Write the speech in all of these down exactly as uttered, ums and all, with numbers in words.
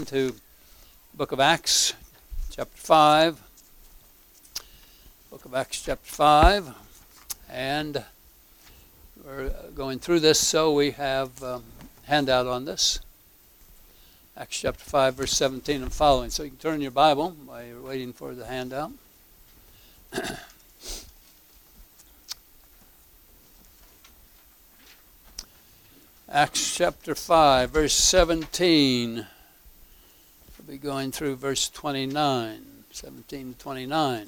To the book of Acts, chapter five. Book of Acts, chapter five. And we're going through this, so we have a um, handout on this. Acts chapter five, verse seventeen and following. So you can turn your Bible while you're waiting for the handout. Acts chapter five, verse seventeen. We'll be going through verse twenty-nine, seventeen to twenty-nine.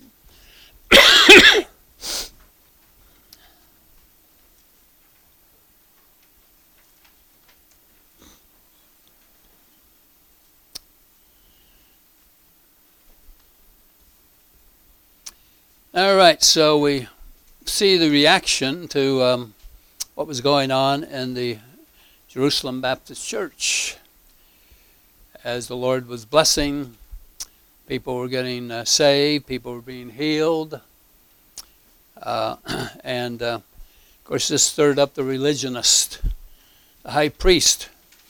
All right, so we see the reaction to um, what was going on in the Jerusalem Baptist Church. As the Lord was blessing, people were getting uh, saved, people were being healed. Uh, and, uh, of course, this stirred up the religionist, the high priest,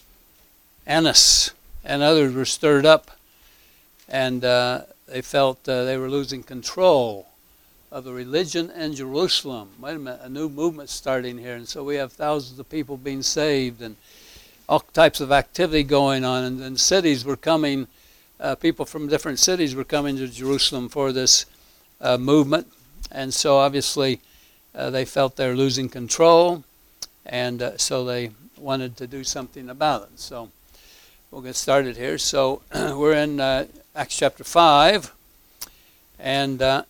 Annas, and others were stirred up. And uh, they felt uh, they were losing control of the religion in Jerusalem. Wait a minute, a new movement starting here. And so we have thousands of people being saved and all types of activity going on, and, and cities were coming, uh, people from different cities were coming to Jerusalem for this uh, movement, and so obviously uh, they felt they were losing control, and uh, so they wanted to do something about it. So we'll get started here. So we're in uh, Acts chapter five, and uh,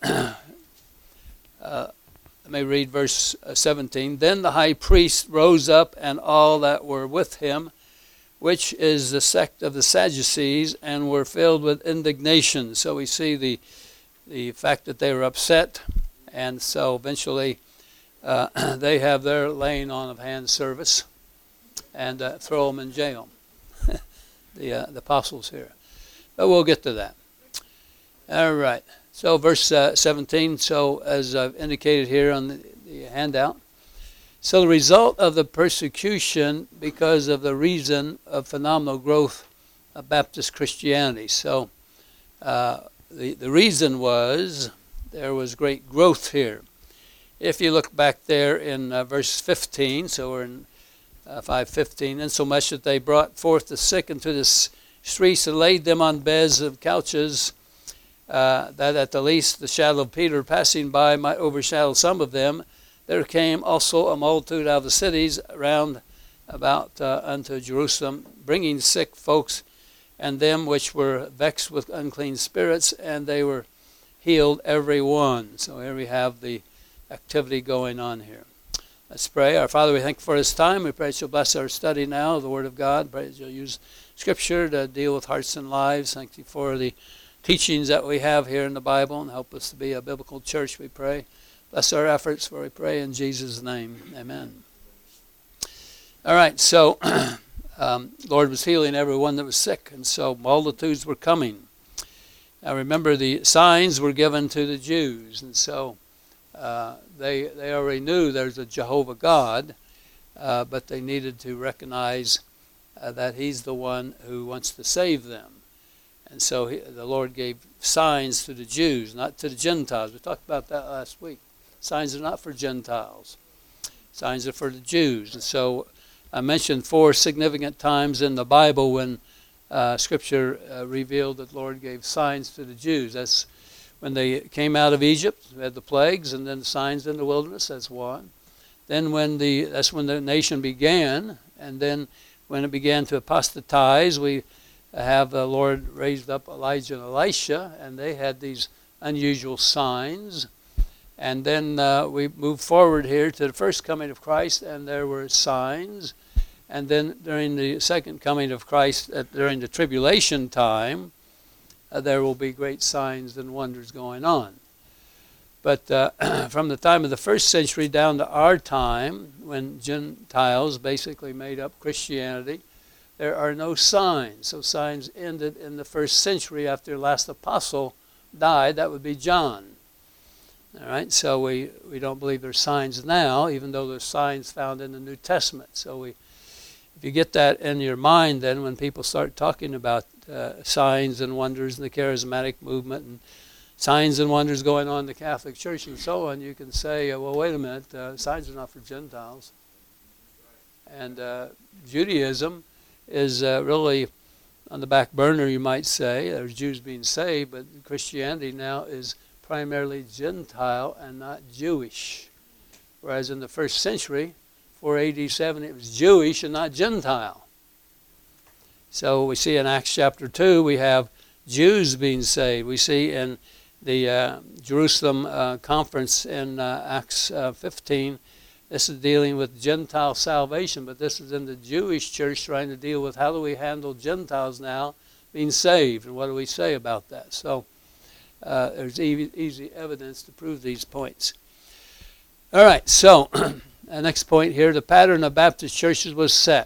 uh, let me read verse seventeen. Then the high priest rose up, and all that were with him, which is the sect of the Sadducees, and were filled with indignation. So we see the the fact that they were upset, and so eventually uh, they have their laying on of hands service, and uh, throw them in jail. the uh, the apostles here, but we'll get to that. All right. So verse uh, seventeen, so as I've indicated here on the, the handout, so the result of the persecution because of the reason of phenomenal growth of Baptist Christianity. So uh, the, the reason was there was great growth here. If you look back there in uh, verse fifteen, so we're in uh, five fifteen, insomuch that they brought forth the sick into the s- streets and laid them on beds of couches, Uh, that at the least the shadow of Peter passing by might overshadow some of them. There came also a multitude out of the cities round about uh, unto Jerusalem, bringing sick folks and them which were vexed with unclean spirits, and they were healed every one. So here we have the activity going on here. Let's pray. Our Father, we thank you for this time. We pray that you'll bless our study now of the Word of God. Pray that you'll use Scripture to deal with hearts and lives. Thank you for the teachings that we have here in the Bible, and help us to be a biblical church, we pray. Bless our efforts, for we pray in Jesus' name. Amen. All right, so um, Lord was healing everyone that was sick, and so multitudes were coming. Now remember, the signs were given to the Jews, and so uh, they they already knew there's a Jehovah God, uh, but they needed to recognize uh, that he's the one who wants to save them. And so he, the Lord gave signs to the Jews, not to the Gentiles. We talked about that last week. Signs are not for Gentiles. Signs are for the Jews. And so I mentioned four significant times in the Bible when uh, Scripture uh, revealed that the Lord gave signs to the Jews. That's when they came out of Egypt, we had the plagues, and then the signs in the wilderness, that's one. Then when the that's when the nation began, and then when it began to apostatize, we have the Lord raised up Elijah and Elisha, and they had these unusual signs. And then uh, we move forward here to the first coming of Christ, and there were signs. And then during the second coming of Christ, uh, during the tribulation time, uh, there will be great signs and wonders going on. But uh, from the time of the first century down to our time, when Gentiles basically made up Christianity, there are no signs. So signs ended in the first century after the last apostle died. That would be John. All right, so we, we don't believe there's signs now, even though there's signs found in the New Testament. So we, if you get that in your mind, then when people start talking about uh, signs and wonders in the charismatic movement and signs and wonders going on in the Catholic Church and so on, you can say, uh, well, wait a minute, uh, signs are not for Gentiles. And uh, Judaism is uh, really on the back burner, you might say. There's Jews being saved, but Christianity now is primarily Gentile and not Jewish. Whereas in the first century, four A D seven, it was Jewish and not Gentile. So we see in Acts chapter two, we have Jews being saved. We see in the uh, Jerusalem uh, conference in uh, Acts uh, fifteen, this is dealing with Gentile salvation, but this is in the Jewish church trying to deal with how do we handle Gentiles now being saved, and what do we say about that? So uh, there's easy, easy evidence to prove these points. All right, so the next point here, the pattern of Baptist churches was set.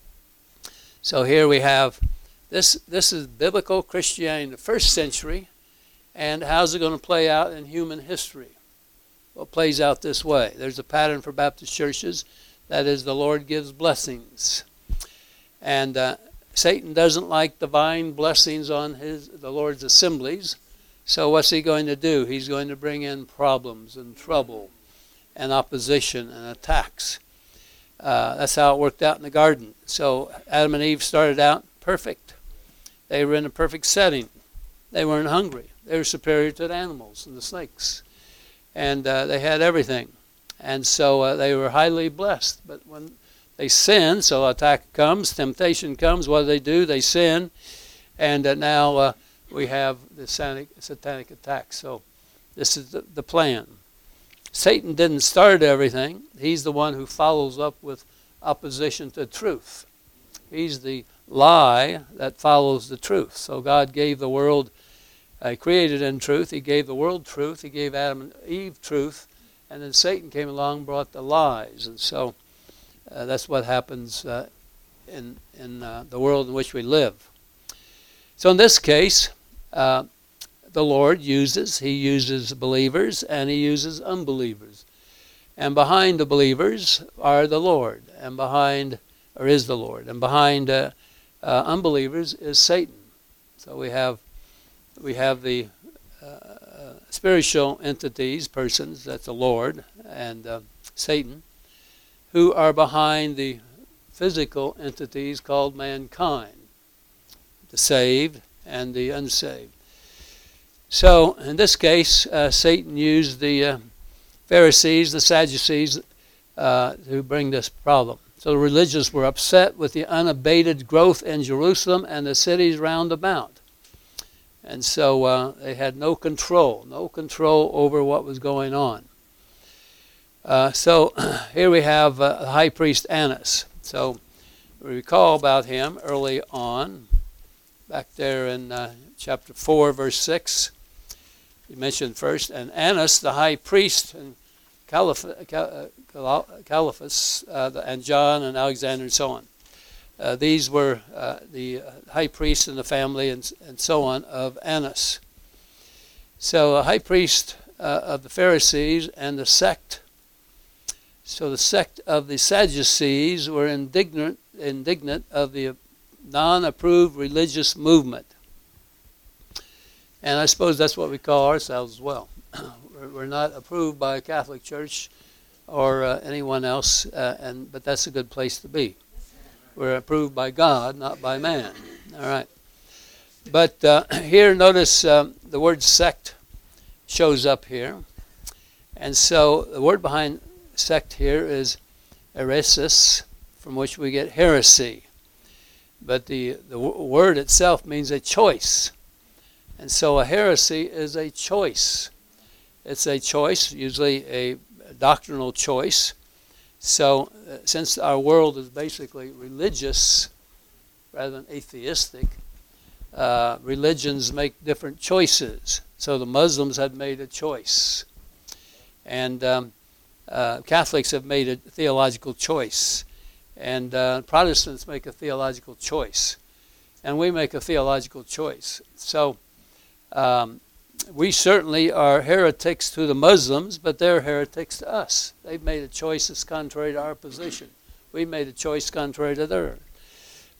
So here we have, this, this is biblical Christianity in the first century, and how's it going to play out in human history? Well, it plays out this way. There's a pattern for Baptist churches. That is, the Lord gives blessings. And uh, Satan doesn't like divine blessings on his the Lord's assemblies. So what's he going to do? He's going to bring in problems and trouble and opposition and attacks. Uh, that's how it worked out in the garden. So Adam and Eve started out perfect. They were in a perfect setting. They weren't hungry. They were superior to the animals and the snakes. And uh, they had everything. And so uh, they were highly blessed. But when they sin, so attack comes, temptation comes, what do they do? They sin. And uh, now uh, we have the satanic, satanic attack. So this is the, the plan. Satan didn't start everything. He's the one who follows up with opposition to truth. He's the lie that follows the truth. So God gave the world, uh, created in truth. He gave the world truth. He gave Adam and Eve truth. And then Satan came along and brought the lies. And so uh, that's what happens uh, in, in uh, the world in which we live. So in this case, uh, the Lord uses, he uses believers and he uses unbelievers. And behind the believers are the Lord, and behind, or is the Lord, and behind uh, uh, unbelievers is Satan. So we have, we have the uh, spiritual entities, persons, that's the Lord and uh, Satan, who are behind the physical entities called mankind, the saved and the unsaved. So, in this case, uh, Satan used the uh, Pharisees, the Sadducees, uh, to bring this problem. So the religious were upset with the unabated growth in Jerusalem and the cities round about. And so uh, they had no control, no control over what was going on. Uh, so here we have uh, the high priest Annas. So we recall about him early on, back there in uh, chapter four, verse six. He mentioned first, and Annas, the high priest, and Caiaphas, uh, and John and Alexander and so on. Uh, these were uh, the high priest and the family and, and so on of Annas. So a high priest uh, of the Pharisees and the sect. So the sect of the Sadducees were indignant, indignant of the non-approved religious movement. And I suppose that's what we call ourselves as well. We're not approved by a Catholic Church or uh, anyone else, uh, and but that's a good place to be. We're approved by God, not by man. All right. But uh, here, notice um, the word sect shows up here. And so the word behind sect here is heresis, from which we get heresy. But the, the w- word itself means a choice. And so a heresy is a choice. It's a choice, usually a doctrinal choice. So uh, since our world is basically religious rather than atheistic, uh, religions make different choices. So the Muslims had made a choice. And um, uh, Catholics have made a theological choice. And uh, Protestants make a theological choice. And we make a theological choice. So Um, we certainly are heretics to the Muslims, but they're heretics to us. They've made a choice that's contrary to our position. We made a choice contrary to theirs.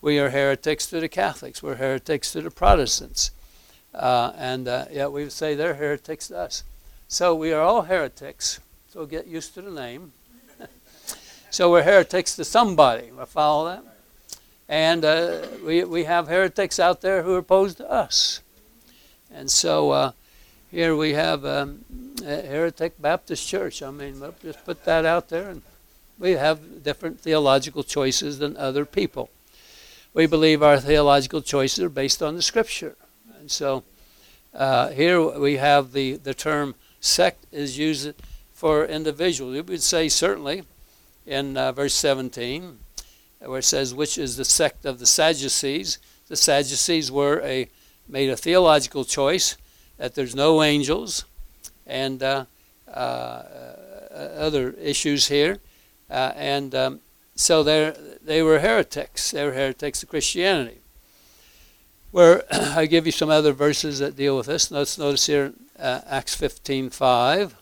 We are heretics to the Catholics. We're heretics to the Protestants. Uh, and uh, yet we would say they're heretics to us. So we are all heretics. So get used to the name. So we're heretics to somebody. I follow that? And uh, we, we have heretics out there who are opposed to us. And so uh, here we have um, a heretic Baptist church. I mean, we'll just put that out there. And we have different theological choices than other people. We believe our theological choices are based on the Scripture. And so uh, here we have the, the term sect is used for individuals. We would say certainly in uh, verse seventeen, where it says, which is the sect of the Sadducees. The Sadducees were a made a theological choice that there's no angels and uh, uh, other issues here. Uh, and um, so they were heretics. They were heretics to Christianity. Where I give you some other verses that deal with this. Let's notice here uh, Acts fifteen five.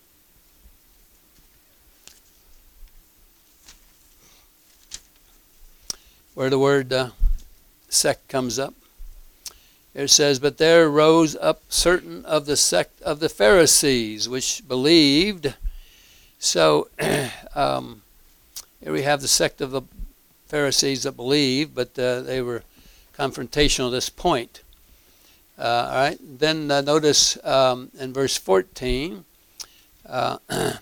Where the word uh, sect comes up. It says, but there rose up certain of the sect of the Pharisees, which believed. So um, here we have the sect of the Pharisees that believed, but uh, they were confrontational at this point. Uh, all right. Then uh, notice um, in verse fourteen. Uh, uh,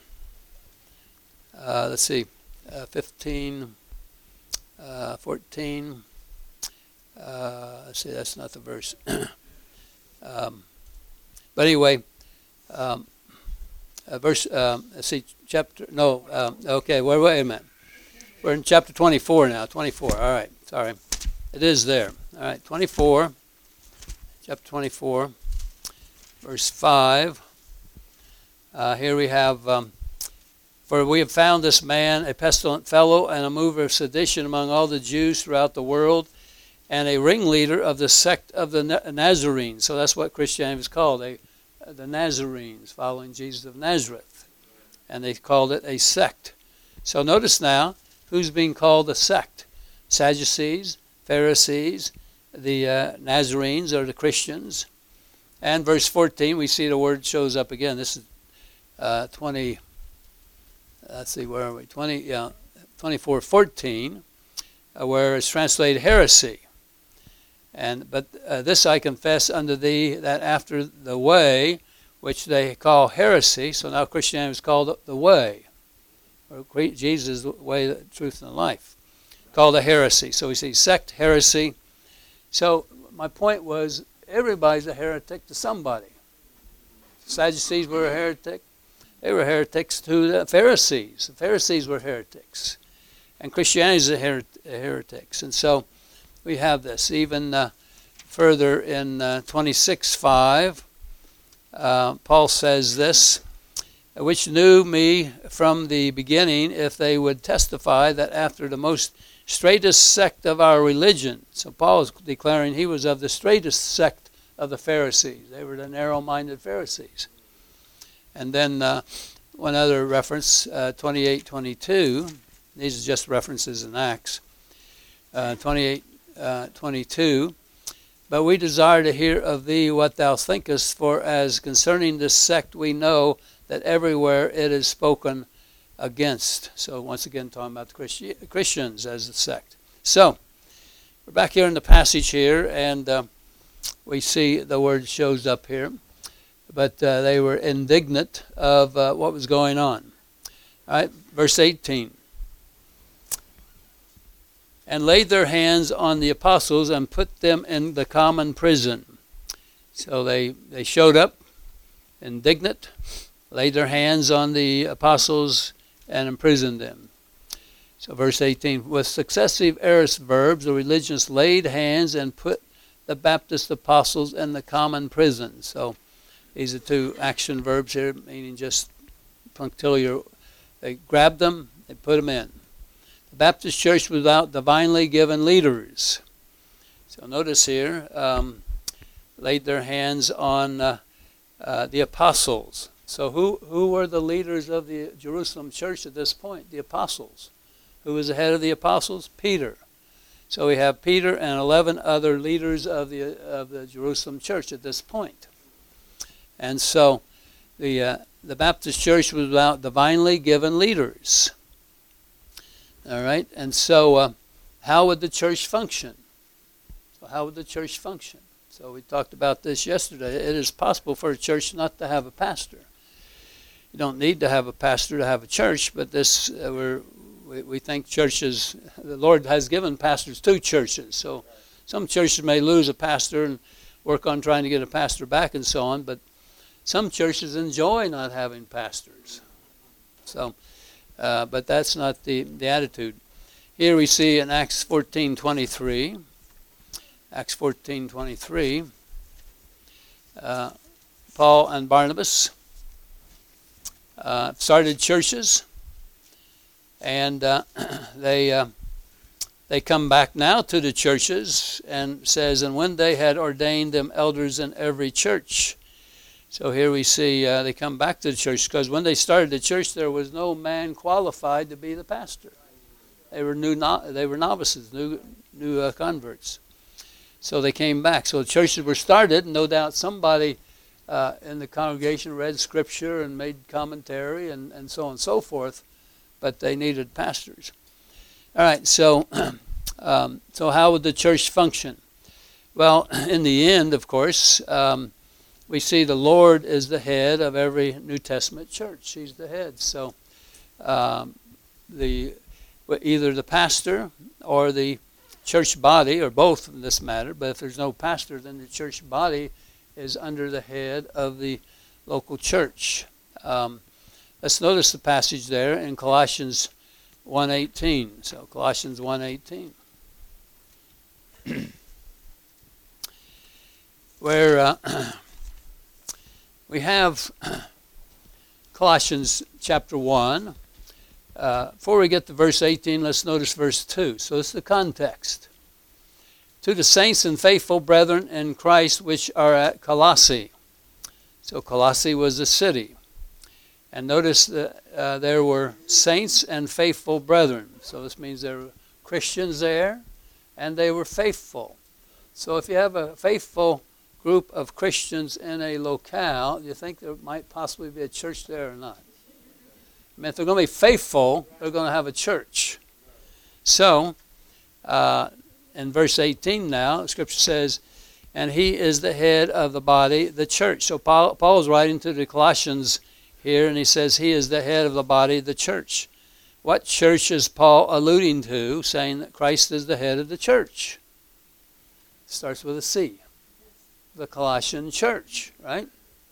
let's see, uh, fifteen. Uh, fourteen, uh, let's see, that's not the verse. um, but anyway, um, uh, verse, um, let's see, chapter, no, um, okay, wait, wait a minute. We're in chapter twenty-four now, twenty-four, all right, sorry. It is there. All right, twenty-four, chapter twenty-four, verse five. Uh, here we have... Um, For we have found this man a pestilent fellow and a mover of sedition among all the Jews throughout the world, and a ringleader of the sect of the Nazarenes. So that's what Christianity was called, a, the Nazarenes, following Jesus of Nazareth. And they called it a sect. So notice now who's being called a sect. Sadducees, Pharisees, the uh, Nazarenes are the Christians. And verse fourteen, we see the word shows up again. This is uh, twenty... Let's see, where are we? twenty, yeah, twenty-four fourteen, uh, where it's translated heresy. And but uh, this I confess unto thee that after the way, which they call heresy, so now Christianity is called the way, or Jesus' the way, the truth, and the life, called a heresy. So we see sect, heresy. So my point was, everybody's a heretic to somebody. Sadducees were a heretic. They were heretics to the Pharisees. The Pharisees were heretics. And Christianity is a her- heretics. And so we have this. Even uh, further in uh, twenty-six five, uh, Paul says this, which knew me from the beginning, if they would testify that after the most straightest sect of our religion. So Paul is declaring he was of the straightest sect of the Pharisees. They were the narrow-minded Pharisees. And then uh, one other reference, uh, twenty-eight twenty-two. These are just references in Acts. Uh, twenty-eight twenty-two. But we desire to hear of thee what thou thinkest, for as concerning this sect we know that everywhere it is spoken against. So once again talking about the Christi- Christians as a sect. So we're back here in the passage here, and uh, we see the word shows up here. But uh, they were indignant of uh, what was going on. All right, verse eighteen. And laid their hands on the apostles and put them in the common prison. So they, they showed up, indignant, laid their hands on the apostles and imprisoned them. So verse eighteen, with successive aorist verbs, the religionists laid hands and put the Baptist apostles in the common prison. So these are two action verbs here, meaning just punctiliar. They grabbed them, they put them in. The Baptist church without divinely given leaders. So notice here, um, laid their hands on uh, uh, the apostles. So who, who were the leaders of the Jerusalem church at this point? The apostles. Who was the head of the apostles? Peter. So we have Peter and eleven other leaders of the of the Jerusalem church at this point. And so the uh, the Baptist church was about divinely given leaders. All right, and so uh, how would the church function? So how would the church function? So we talked about this yesterday. It is possible for a church not to have a pastor. You don't need to have a pastor to have a church, but this uh, we're, we we think churches, the Lord has given pastors to churches. So some churches may lose a pastor and work on trying to get a pastor back and so on, but some churches enjoy not having pastors. So, uh, but that's not the, the attitude. Here we see in Acts fourteen twenty-three, Acts fourteen twenty-three, uh, Paul and Barnabas uh, started churches, and uh, they uh, they come back now to the churches and says, and when they had ordained them elders in every church. So here we see uh, they come back to the church, because when they started the church, there was no man qualified to be the pastor. They were new. No, they were novices, new new uh, converts. So they came back. So the churches were started, and no doubt somebody uh, in the congregation read scripture and made commentary and, and so on and so forth, but they needed pastors. All right. So um, so how would the church function? Well, in the end, of course. Um, We see the Lord is the head of every New Testament church. He's the head. So um, the either the pastor or the church body, or both in this matter, but if there's no pastor, then the church body is under the head of the local church. Um, let's notice the passage there in Colossians one eighteen. So Colossians one eighteen. Where... Uh, We have Colossians chapter one. Uh, before we get to verse eighteen, let's notice verse two. So this is the context. To the saints and faithful brethren in Christ which are at Colossae. So Colossae was a city. And notice that uh, there were saints and faithful brethren. So this means there were Christians there, and they were faithful. So if you have a faithful group of Christians in a locale, you think there might possibly be a church there or not? I mean, if they're going to be faithful, they're going to have a church. So, uh, in verse eighteen now, Scripture says, and he is the head of the body, the church. So Paul, Paul is writing to the Colossians here, and he says he is the head of the body, the church. What church is Paul alluding to, saying that Christ is the head of the church? It starts with a C. The Colossian church, right?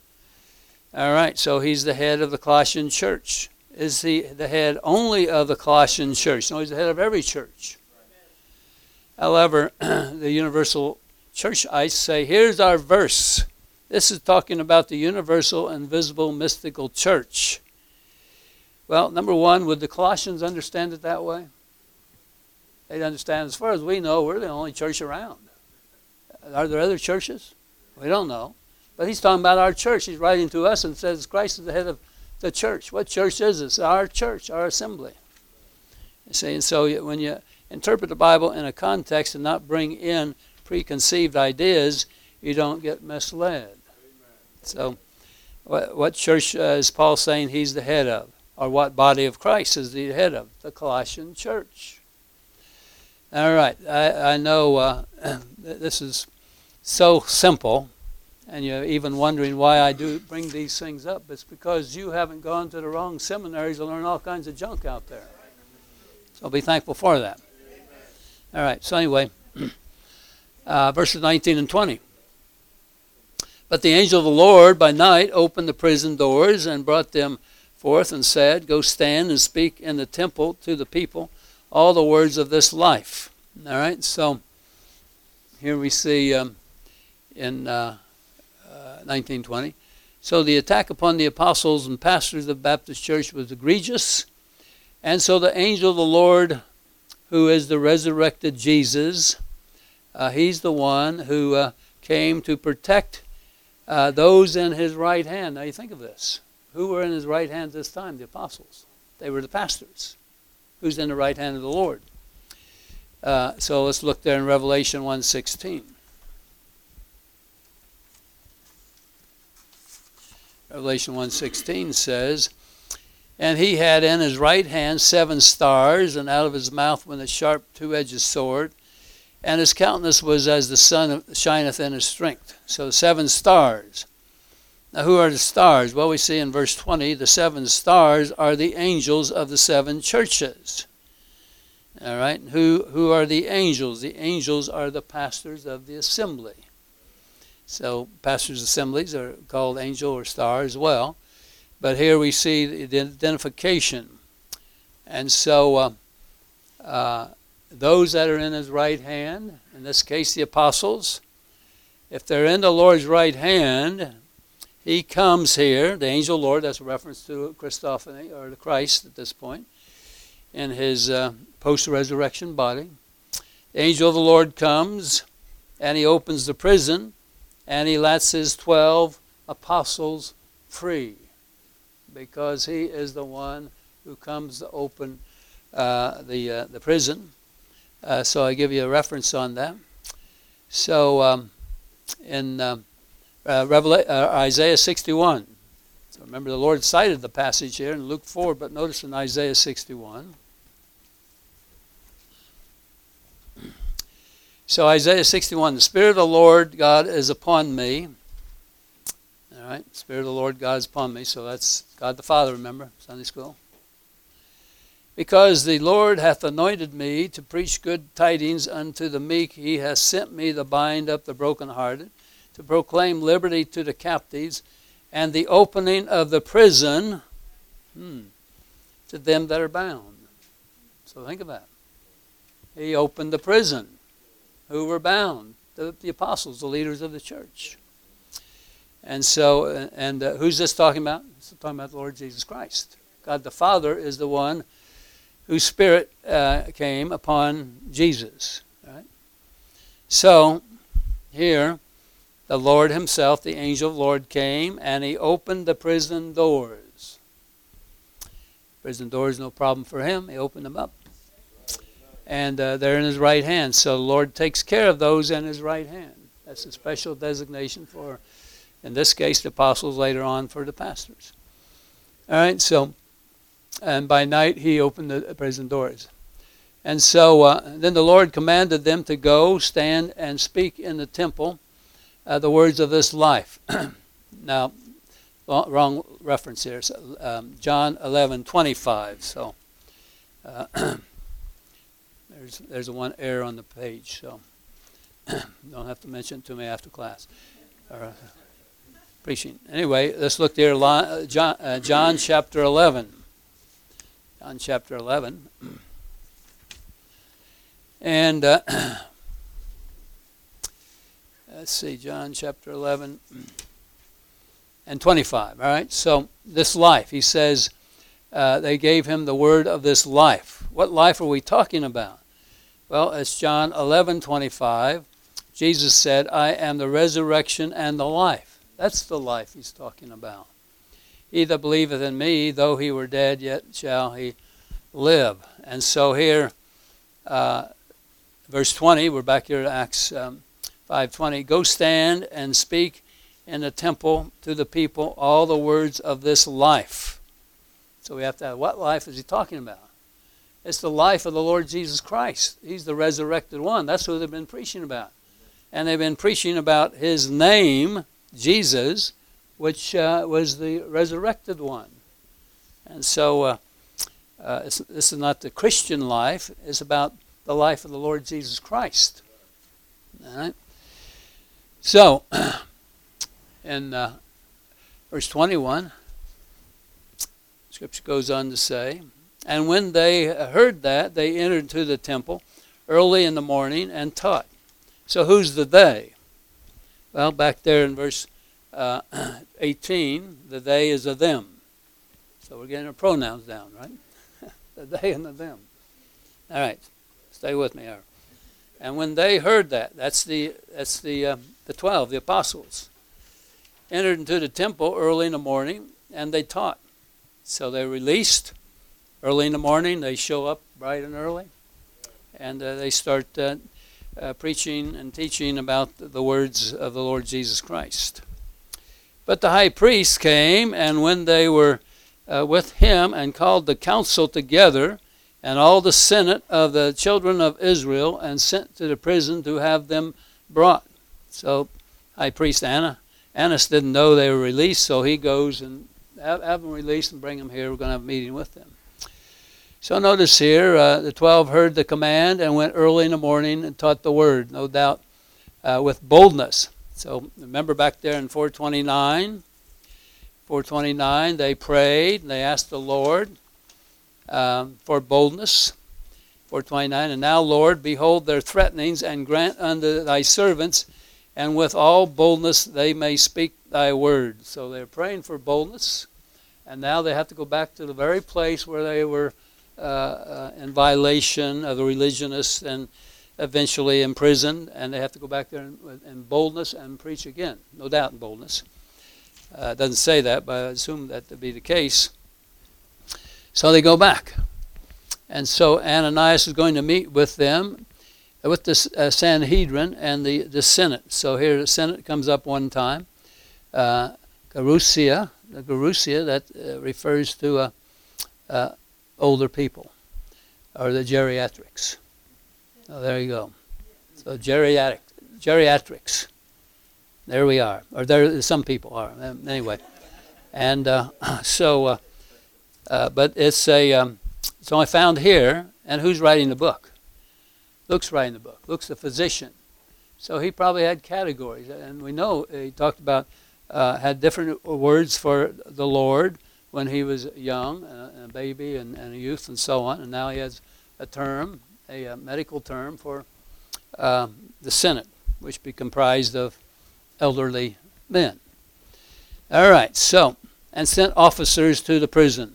All right, so he's the head of the Colossian church. Is he the head only of the Colossian church? No, he's the head of every church. However, the universal churchites say, here's our verse. This is talking about the universal, invisible, mystical church. Well, number one, would the Colossians understand it that way? They'd understand, as far as we know, we're the only church around. Are there other churches? We don't know. But he's talking about our church. He's writing to us and says Christ is the head of the church. What church is this? Our church, our assembly. You see, and so when you interpret the Bible in a context and not bring in preconceived ideas, you don't get misled. Amen. So what, what church uh, is Paul saying he's the head of? Or what body of Christ is the head of? The Colossian church. All right. I, I know uh, this is so simple, and you're even wondering why I do bring these things up. It's because you haven't gone to the wrong seminaries and learned all kinds of junk out there. So be thankful for that. All right, so anyway, uh, verses nineteen and twenty. But the angel of the Lord by night opened the prison doors and brought them forth and said, go stand and speak in the temple to the people all the words of this life. All right, so here we see um, in uh, uh, nineteen twenty. So the attack upon the apostles and pastors of the Baptist church was egregious. And so the angel of the Lord, who is the resurrected Jesus, uh, he's the one who uh, came to protect uh, those in his right hand. Now you think of this. Who were in his right hand this time? The apostles. They were the pastors. Who's in the right hand of the Lord? Uh, so let's look there in Revelation one sixteen. Revelation one sixteen says, "And he had in his right hand seven stars, and out of his mouth went a sharp two-edged sword, and his countenance was as the sun shineth in his strength." So seven stars. Now who are the stars? Well, we see in verse twenty, the seven stars are the angels of the seven churches. All right, who who are the angels? The angels are the pastors of the assembly. So pastors' assemblies are called angel or star as well. But here we see the identification. And so uh, uh, those that are in his right hand, in this case the apostles, if they're in the Lord's right hand, he comes here, the angel Lord, that's a reference to Christophany, or the Christ at this point, in his uh, post-resurrection body. The angel of the Lord comes, and he opens the prison, and he lets his twelve apostles free, because he is the one who comes to open uh, the uh, the prison. Uh, so I give you a reference on that. So um, in uh, uh, Revela- uh, Isaiah sixty-one, so remember the Lord cited the passage here in Luke four, but notice in Isaiah sixty-one. So Isaiah sixty-one, "The Spirit of the Lord God is upon me." All right, Spirit of the Lord God is upon me. So that's God the Father, remember, Sunday school. "Because the Lord hath anointed me to preach good tidings unto the meek. He hath sent me to bind up the brokenhearted, to proclaim liberty to the captives, and the opening of the prison hmm, to them that are bound." So think of that. He opened the prison. Who were bound? The, the apostles, the leaders of the church. And so, and uh, who's this talking about? It's talking about the Lord Jesus Christ. God the Father is the one whose Spirit uh, came upon Jesus. Right? So, here, the Lord himself, the angel of the Lord, came, and he opened the prison doors. Prison doors, no problem for him. He opened them up. And uh, they're in his right hand. So the Lord takes care of those in his right hand. That's a special designation for, in this case, the apostles, later on for the pastors. All right, so, and by night he opened the prison doors. And so uh, then the Lord commanded them to go, stand, and speak in the temple uh, the words of this life. Now, wrong reference here. So, um, John eleven twenty-five. So, uh, There's there's a one error on the page, so don't have to mention it to me after class or uh, preaching. Anyway, let's look there. Uh, John, uh, John chapter eleven. John chapter eleven, and uh, let's see, John chapter eleven and twenty-five. All right. So this life, he says, uh, they gave him the word of this life. What life are we talking about? Well, it's John eleven twenty-five. Jesus said, "I am the resurrection and the life." That's the life he's talking about. "He that believeth in me, though he were dead, yet shall he live." And so here, uh, verse twenty, we're back here to Acts um, five twenty. "Go stand and speak in the temple to the people all the words of this life." So we have to have, what life is he talking about? It's the life of the Lord Jesus Christ. He's the resurrected one. That's who they've been preaching about. And they've been preaching about his name, Jesus, which uh, was the resurrected one. And so uh, uh, it's, this is not the Christian life. It's about the life of the Lord Jesus Christ. All right? So, in uh, verse twenty-one, Scripture goes on to say, "And when they heard that, they entered into the temple early in the morning and taught." So who's the they? Well, back there in verse uh, eighteen, the they is a them. So we're getting our pronouns down, right? The they and the them. All right, stay with me here. "And when they heard that," that's the that's the uh, the twelve, the apostles, "entered into the temple early in the morning, and they taught." So they're released early in the morning. They show up bright and early, and uh, they start uh, uh, preaching and teaching about the words of the Lord Jesus Christ. But the high priest came, and when they were uh, with him and called the council together, and all the senate of the children of Israel, and sent to the prison to have them brought. So high priest Anna, Annas didn't know they were released, so he goes and have, have them released and bring them here. We're going to have a meeting with them. So notice here, uh, the twelve heard the command and went early in the morning and taught the word, no doubt uh, with boldness. So remember back there in four twenty-nine, four twenty-nine, they prayed and they asked the Lord um, for boldness. four twenty-nine, and now, Lord, behold their threatenings, and grant unto thy servants, and with all boldness they may speak thy word. So they're praying for boldness, and now they have to go back to the very place where they were uh, uh, in violation of the religionists and eventually imprisoned, and they have to go back there in, in boldness and preach again. No doubt in boldness. Uh, it doesn't say that, but I assume that to be the case. So they go back. And so Ananias is going to meet with them, with the uh, Sanhedrin and the, the Senate. So here the Senate comes up one time. Uh, Gerousia, the Gerousia, that uh, refers to uh, uh, older people, or the geriatrics. Oh, there you go. So geriatric, geriatrics. There we are. Or there, some people are. Anyway. And uh, so, uh, uh, but it's a... Um, It's only found here, and who's writing the book? Luke's writing the book. Luke's the physician. So he probably had categories, and we know he talked about, uh, had different words for the Lord when he was young, uh, a baby and, and a youth and so on, and now he has a term, a, a medical term for uh, the Senate, which be comprised of elderly men. All right, so, and sent officers to the prison.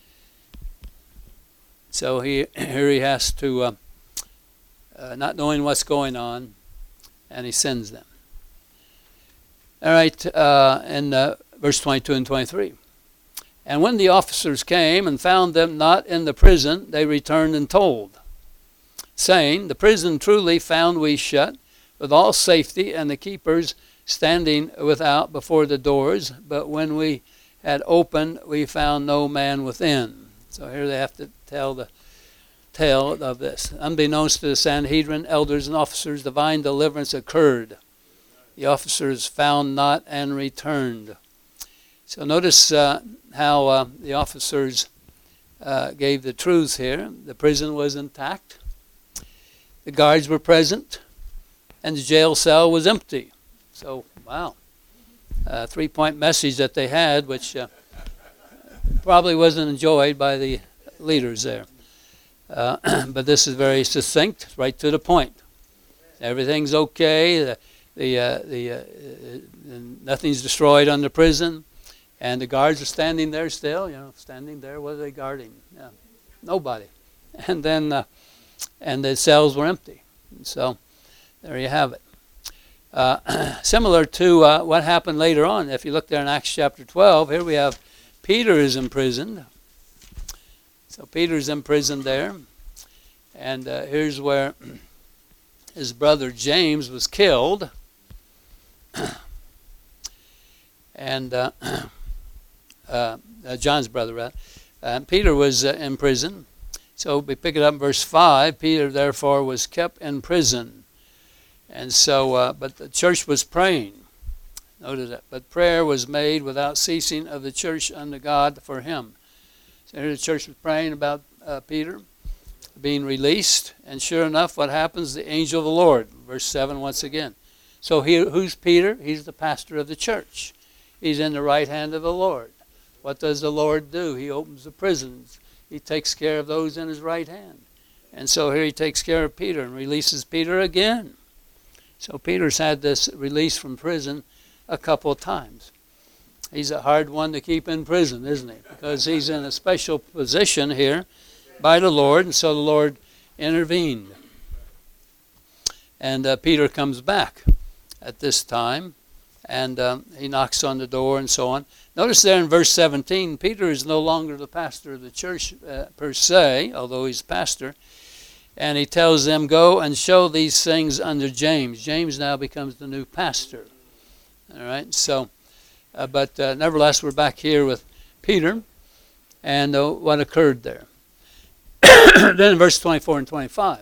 So he, here he has to, uh, uh, not knowing what's going on, and he sends them. All right, uh, in uh, verse twenty-two and twenty-three. And when the officers came and found them not in the prison, they returned and told, saying, the prison truly found we shut, with all safety, and the keepers standing without before the doors. But when we had opened, we found no man within. So here they have to tell the tale of this. Unbeknownst to the Sanhedrin, elders and officers, divine deliverance occurred. The officers found not and returned. So notice uh, how uh, the officers uh, gave the truth here. The prison was intact. The guards were present. And the jail cell was empty. So, wow. Uh, three-point message that they had, which... Uh, probably wasn't enjoyed by the leaders there. Uh, but this is very succinct, right to the point. Everything's okay. The, the, uh, the, uh, uh, nothing's destroyed on the prison. And the guards are standing there still, you know, standing there. What are they guarding? Yeah, nobody. And then, uh, and the cells were empty. And so there you have it. Uh, similar to uh, what happened later on. If you look there in Acts chapter twelve, here we have Peter is imprisoned. So Peter's imprisoned there. And uh, here's where his brother James was killed. and uh, uh, uh, John's brother, right? Uh, Peter was uh, in prison. So we pick it up in verse five. Peter, therefore, was kept in prison. And so, uh, but the church was praying. Notice that. But prayer was made without ceasing of the church unto God for him. So here the church was praying about uh, Peter being released. And sure enough, what happens? The angel of the Lord. Verse seven once again. So he, who's Peter? He's the pastor of the church. He's in the right hand of the Lord. What does the Lord do? He opens the prisons. He takes care of those in his right hand. And so here he takes care of Peter and releases Peter again. So Peter's had this release from prison a couple of times. He's a hard one to keep in prison, isn't he? Because he's in a special position here by the Lord, and so the Lord intervened. And uh, Peter comes back at this time, and um, he knocks on the door and so on. Notice there in verse seventeen, Peter is no longer the pastor of the church uh, per se, although he's pastor. And he tells them, go and show these things unto James. James now becomes the new pastor. All right, so, uh, but uh, nevertheless, we're back here with Peter and uh, what occurred there. Then in verse twenty-four and twenty-five.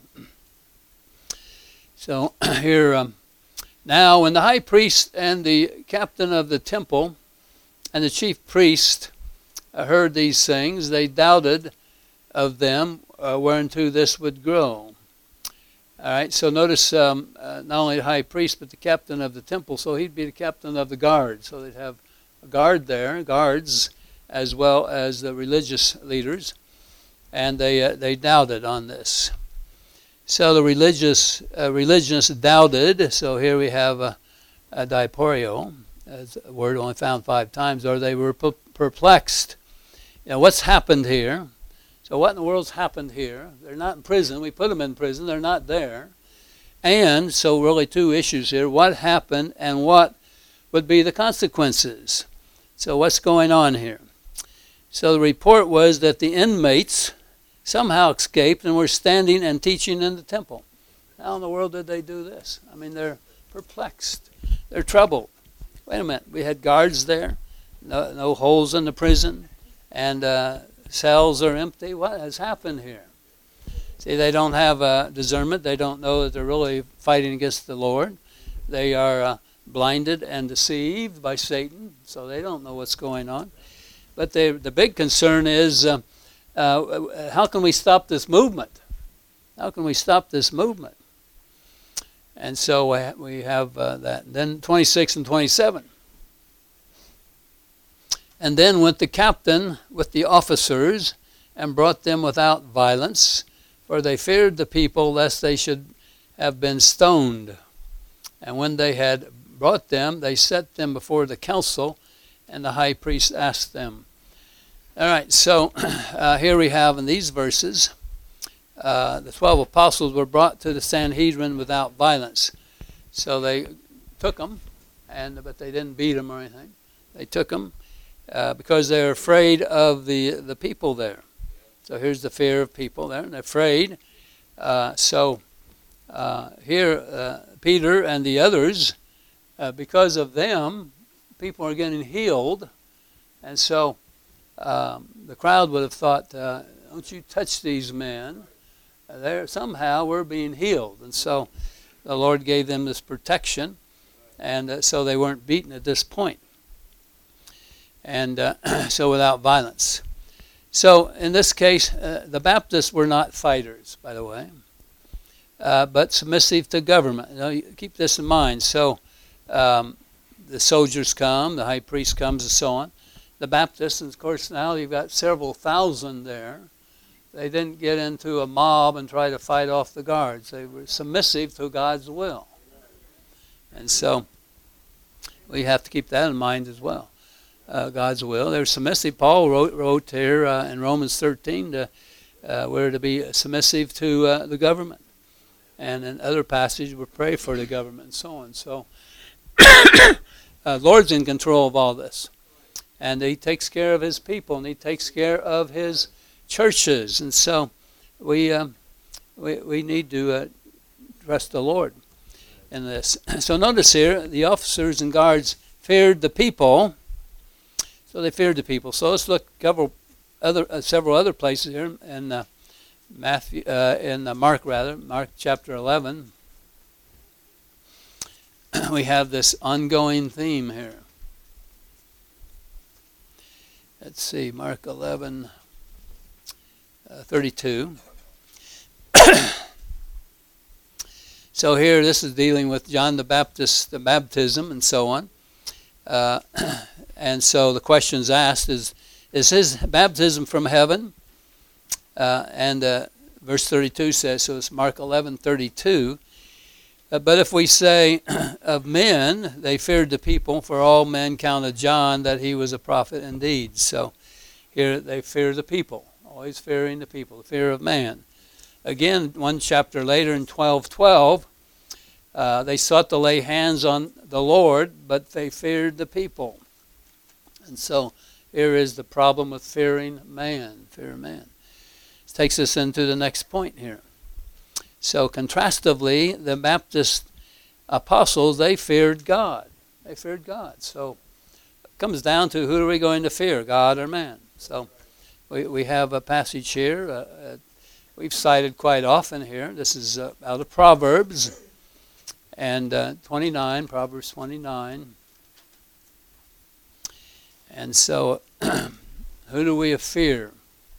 So here, um, now when the high priest and the captain of the temple and the chief priest uh, heard these things, they doubted of them uh, whereunto this would grow. All right, so notice um, uh, not only the high priest, but the captain of the temple. So he'd be the captain of the guard. So they'd have a guard there, guards, as well as the religious leaders. And they uh, they doubted on this. So the religious uh, religionists doubted. So here we have a, a diaporio, as a word only found five times, or they were perplexed. You know, what's happened here? So what in the world's happened here? They're not in prison. We put them in prison. They're not there. And so really two issues here. What happened and what would be the consequences? So what's going on here? So the report was that the inmates somehow escaped and were standing and teaching in the temple. How in the world did they do this? I mean, they're perplexed. They're troubled. Wait a minute. We had guards there. No, no holes in the prison. And uh, cells are empty. What has happened here? See, they don't have uh, discernment. They don't know that they're really fighting against the Lord. They are uh, blinded and deceived by Satan, so they don't know what's going on. But they, the big concern is, uh, uh, how can we stop this movement? How can we stop this movement? And so we have uh, that. Then twenty-six and twenty-seven. And then went the captain with the officers and brought them without violence, for they feared the people lest they should have been stoned. And when they had brought them, they set them before the council, and the high priest asked them. All right, so uh, here we have in these verses, uh, the twelve apostles were brought to the Sanhedrin without violence. So they took them, and but they didn't beat them or anything. They took them. Uh, because they're afraid of the the people there. So here's the fear of people there, and they're afraid. Uh, so uh, here, uh, Peter and the others, uh, because of them, people are getting healed. And so um, the crowd would have thought, uh, don't you touch these men. Uh, they're, somehow we're being healed. And so the Lord gave them this protection, and uh, so they weren't beaten at this point. And uh, so without violence. So in this case, uh, the Baptists were not fighters, by the way, uh, but submissive to government. You know, you keep this in mind. So um, the soldiers come, the high priest comes, and so on. The Baptists, and of course now you've got several thousand there. They didn't get into a mob and try to fight off the guards. They were submissive to God's will. And so we have to keep that in mind as well. Uh, God's will. They're submissive. Paul wrote, wrote here uh, in Romans thirteen to, uh, we're to be submissive to uh, the government. And in other passages, we pray for the government and so on. So, uh, Lord's in control of all this. And he takes care of his people, and he takes care of his churches. And so we um, we, we need to uh, trust the Lord in this. So notice here, the officers and guards feared the people. So they feared the people. So let's look several other uh, several other places here in uh, Matthew, uh, in uh, Mark rather, Mark chapter eleven. We have this ongoing theme here. Let's see, Mark eleven, uh, thirty-two. So here, this is dealing with John the Baptist, the baptism, and so on. Uh, And so the question is asked, is, is his baptism from heaven? Uh, and uh, verse thirty-two says, so it's Mark eleven thirty-two. Uh, but if we say of men, they feared the people, for all men counted John that he was a prophet indeed. So here they fear the people, always fearing the people, the fear of man. Again, one chapter later in twelve twelve, uh, they sought to lay hands on the Lord, but they feared the people. And so here is the problem with fearing man, fear of man. This takes us into the next point here. So contrastively, the Baptist apostles, they feared God. They feared God. So it comes down to, who are we going to fear, God or man? So we, we have a passage here. Uh, uh, we've cited quite often here. This is uh, out of Proverbs. And uh, twenty-nine, Proverbs twenty-nine. And so, who do we fear?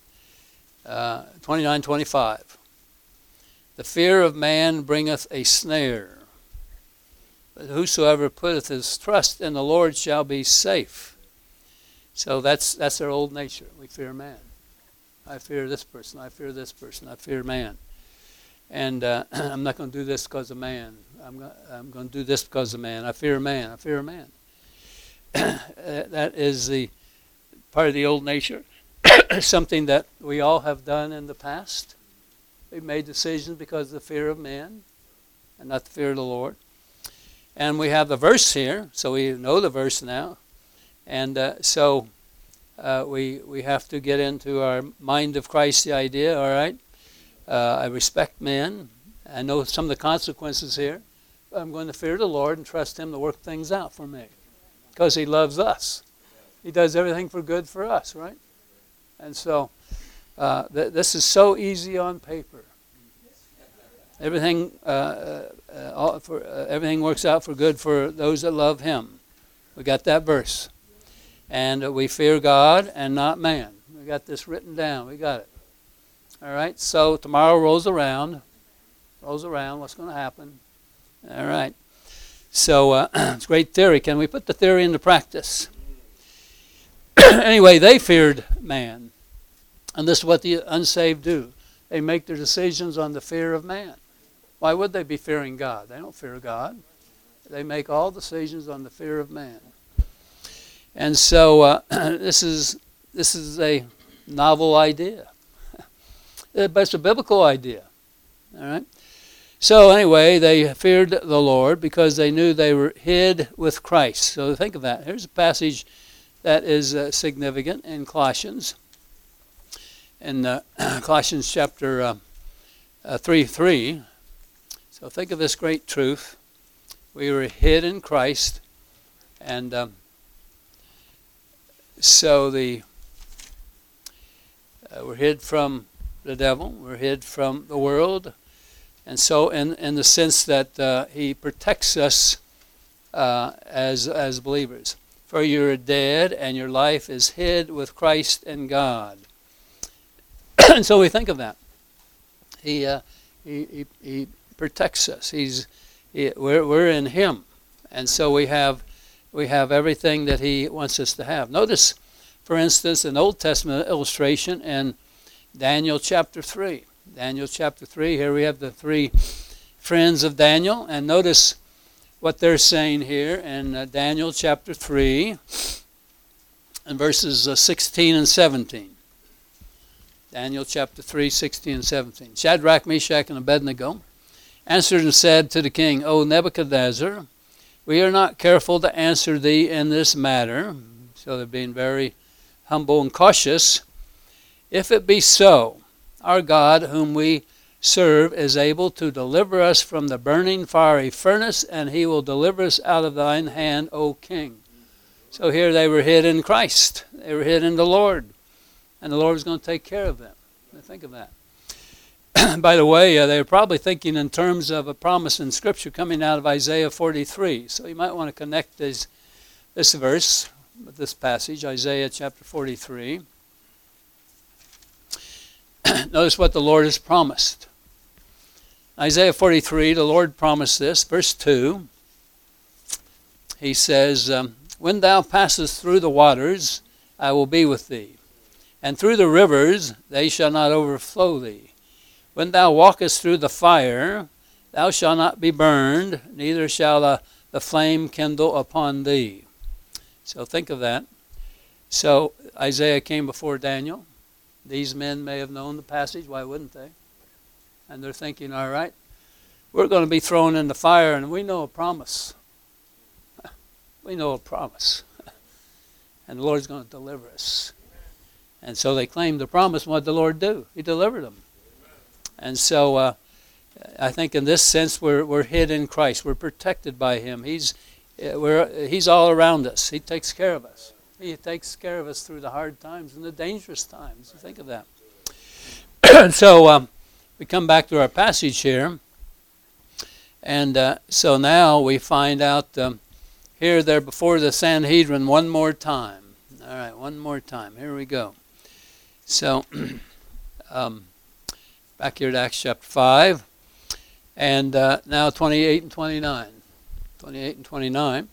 Uh, twenty-nine, twenty-five. The fear of man bringeth a snare, but whosoever putteth his trust in the Lord shall be safe. So that's that's our old nature. We fear man. I fear this person. I fear this person. I fear man. And uh, I'm not going to do this because of man. I'm going, I'm going to do this because of man. I fear man. I fear man. That is the part of the old nature. Something that we all have done in the past. We've made decisions because of the fear of man and not the fear of the Lord. And we have the verse here, so we know the verse now. And uh, so uh, we we have to get into our mind of Christ the idea, all right? Uh, I respect men. I know some of the consequences here. But I'm going to fear the Lord and trust him to work things out for me. Because he loves us. He does everything for good for us, right? And so uh, th- this is so easy on paper. Everything uh, uh, all for, uh, everything works out for good for those that love him. We got that verse. And uh, we fear God and not man. We got this written down. We got it. All right, so tomorrow rolls around. Rolls around. What's going to happen? All right. So uh, it's a great theory. Can we put the theory into practice? Anyway, they feared man. And this is what the unsaved do. They make their decisions on the fear of man. Why would they be fearing God? They don't fear God. They make all decisions on the fear of man. And so uh, this is this is a novel idea. But it's a biblical idea. All right? So anyway, they feared the Lord because they knew they were hid with Christ. So think of that. Here's a passage that is uh, significant in Colossians. In uh, Colossians chapter uh, uh, three, three. So think of this great truth. We were hid in Christ. And um, so the uh, we're hid from the devil. We're hid from the world. And so in, in the sense that uh, he protects us uh, as as believers. For you're dead and your life is hid with Christ in God. And so we think of that. He uh, he, he he protects us. He's he, we're we're in him. And so we have we have everything that he wants us to have. Notice, for instance, an Old Testament illustration in Daniel chapter three. Daniel chapter three, here we have the three friends of Daniel, and notice what they're saying here in uh, Daniel chapter three, and verses uh, sixteen and seventeen. Daniel chapter three, sixteen and seventeen. Shadrach, Meshach, and Abednego answered and said to the king, O Nebuchadnezzar, we are not careful to answer thee in this matter. So they're being very humble and cautious. If it be so, our God, whom we serve, is able to deliver us from the burning fiery furnace, and he will deliver us out of thine hand, O king. So here they were hid in Christ. They were hid in the Lord. And the Lord was going to take care of them. Think of that. By the way, uh, they were probably thinking in terms of a promise in Scripture coming out of Isaiah forty-three. So you might want to connect this, this verse with this passage, Isaiah chapter forty-three. Notice what the Lord has promised. Isaiah forty-three, the Lord promised this. Verse two, he says, um, when thou passest through the waters, I will be with thee. And through the rivers, they shall not overflow thee. When thou walkest through the fire, thou shalt not be burned, neither shall the, the flame kindle upon thee. So think of that. So Isaiah came before Daniel. These men may have known the passage. Why wouldn't they? And they're thinking, all right, we're going to be thrown in the fire, and we know a promise. We know a promise. And the Lord's going to deliver us. And so they claimed the promise. What did the Lord do? He delivered them. And so uh, I think in this sense we're we're hid in Christ. We're protected by Him. He's we're He's all around us. He takes care of us. He takes care of us through the hard times and the dangerous times. Think of that. So um, we come back to our passage here, and uh, so now we find out um, here they're before the Sanhedrin one more time. All right, one more time. Here we go. So um, back here to Acts chapter five. And uh, now twenty-eight and twenty-nine. twenty-eight and twenty-nine.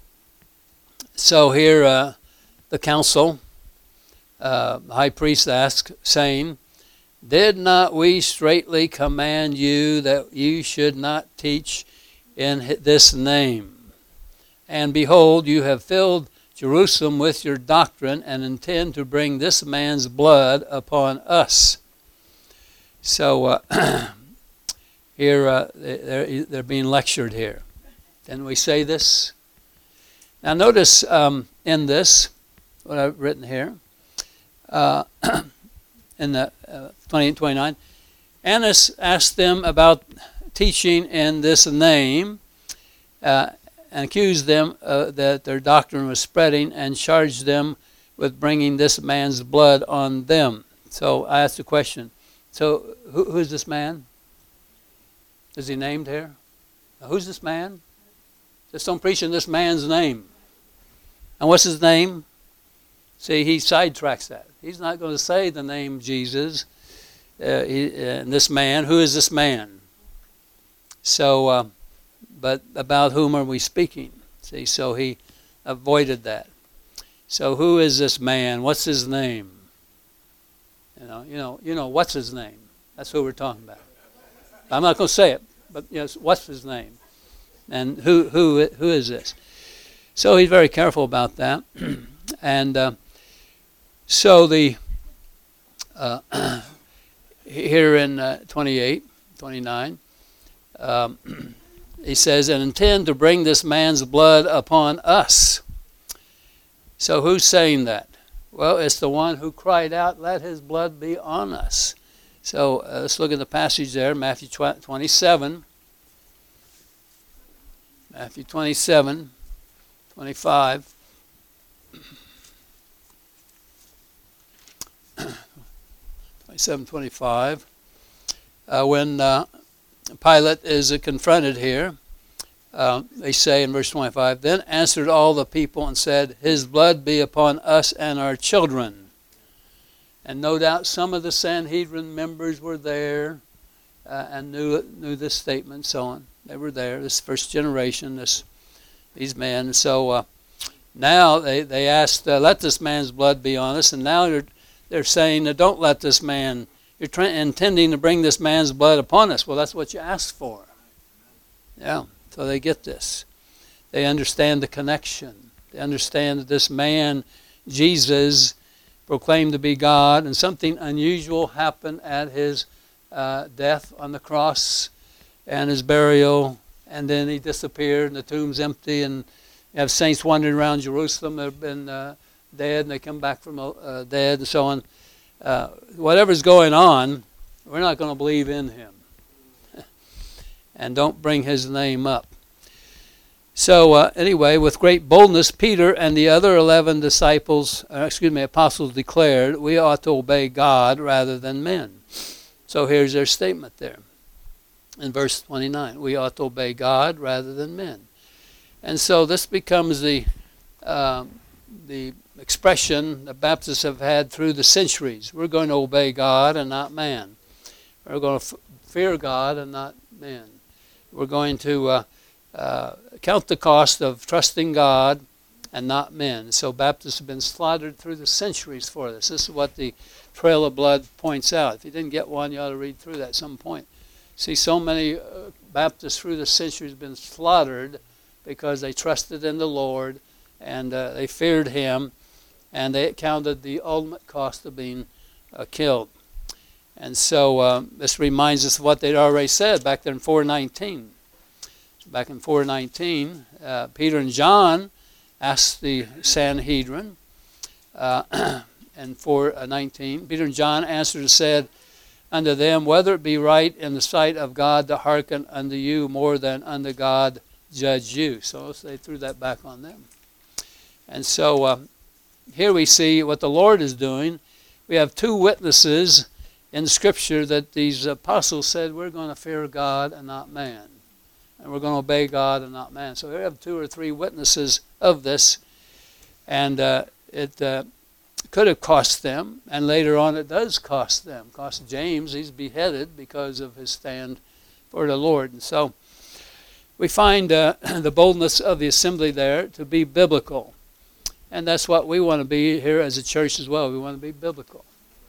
So here uh, the council, uh, the high priest asked, saying, "Did not we straitly command you that you should not teach in this name? And behold, you have filled Jerusalem with your doctrine and intend to bring this man's blood upon us." So uh, here uh, they're, they're being lectured here. Didn't we say this? Now notice um, in this, what I've written here, uh, in the uh, twenty-eight and twenty-nine, Annas asked them about teaching in this name, uh, and accused them uh, that their doctrine was spreading, and charged them with bringing this man's blood on them. So I asked the question, so who, who is this man? Is he named here? Now, who's this man? Just don't preach in this man's name. And what's his name? See, he sidetracks that. He's not going to say the name Jesus. Uh, he, uh, and this man, who is this man? So, uh, but about whom are we speaking? See, so he avoided that. So who is this man? What's his name? You know, you know, you know, what's his name? That's who we're talking about. I'm not going to say it, but yes, what's his name? And who who who is this? So he's very careful about that. And uh, so the uh, here in uh, twenty-eight, twenty-nine, um, he says, "And intend to bring this man's blood upon us." So who's saying that? Well, it's the one who cried out, "Let his blood be on us." So uh, let's look at the passage there, Matthew twenty-seven. Matthew twenty-seven, twenty-five. twenty-seven, twenty-five. Uh, when uh, Pilate is uh, confronted here, uh, they say in verse twenty-five, "Then answered all the people and said, His blood be upon us and our children." And no doubt some of the Sanhedrin members were there uh, and knew knew this statement and so on. They were there, this first generation, this these men. So uh, now they, they asked, uh, let this man's blood be on us. And now they're, they're saying, uh, don't let this man, you're try- intending to bring this man's blood upon us. Well, that's what you asked for. Yeah, so they get this. They understand the connection. They understand that this man, Jesus, proclaimed to be God, and something unusual happened at his uh, death on the cross and his burial, and then he disappeared, and the tomb's empty, and you have saints wandering around Jerusalem that have been uh, dead, and they come back from uh, dead, and so on. Uh, whatever's going on, we're not going to believe in him. And don't bring his name up. So uh, anyway, with great boldness, Peter and the other eleven disciples, uh, excuse me, apostles declared, we ought to obey God rather than men. So here's their statement there in verse twenty-nine. We ought to obey God rather than men. And so this becomes the uh, the expression that Baptists have had through the centuries. We're going to obey God and not man. We're going to f- fear God and not men. We're going to uh, uh, count the cost of trusting God and not men. So Baptists have been slaughtered through the centuries for this. This is what the Trail of Blood points out. If you didn't get one, you ought to read through that at some point. See, so many uh, Baptists through the centuries have been slaughtered because they trusted in the Lord and uh, they feared Him, and they counted the ultimate cost of being uh, killed. And so uh, this reminds us of what they'd already said back there in four nineteen. Back in four nineteen, uh, Peter and John asked the Sanhedrin, uh, and four nineteen, Peter and John answered and said, unto them, whether it be right in the sight of God to hearken unto you more than unto God judge you. So they threw that back on them. And so uh, here we see what the Lord is doing. We have two witnesses in the Scripture that these apostles said, we're going to fear God and not man. And we're going to obey God and not man. So we have two or three witnesses of this. And uh, it uh, could have cost them. And later on it does cost them. Cost James. He's beheaded because of his stand for the Lord. And so we find uh, the boldness of the assembly there to be biblical. And that's what we want to be here as a church as well. We want to be biblical.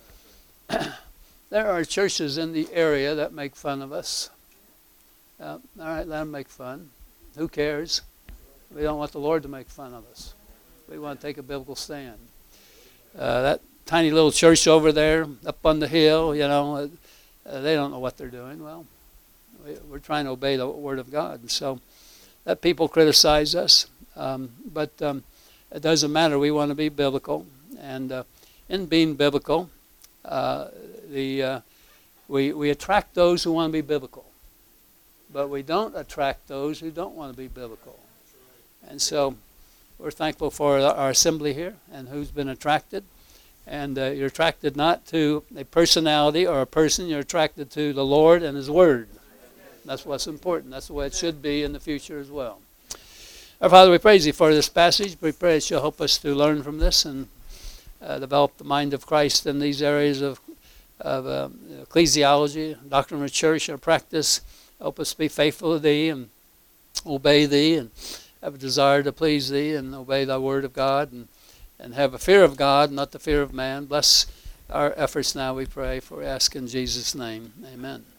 There are churches in the area that make fun of us. Uh, all right, let them make fun. Who cares? We don't want the Lord to make fun of us. We want to take a biblical stand. Uh, that tiny little church over there, up on the hill, you know, uh, they don't know what they're doing. Well, we, we're trying to obey the Word of God. And so let people criticize us. Um, but um, it doesn't matter. We want to be biblical. And uh, in being biblical, uh, the uh, we, we attract those who want to be biblical. But we don't attract those who don't want to be biblical. And so we're thankful for our assembly here and who's been attracted. And uh, you're attracted not to a personality or a person. You're attracted to the Lord and His Word. That's what's important. That's the way it should be in the future as well. Our Father, we praise You for this passage. We pray that You'll help us to learn from this and uh, develop the mind of Christ in these areas of, of uh, ecclesiology, doctrine of the church, our practice. Help us be faithful to Thee and obey Thee and have a desire to please Thee and obey Thy Word of God and, and have a fear of God, not the fear of man. Bless our efforts now, we pray, for we ask in Jesus' name. Amen.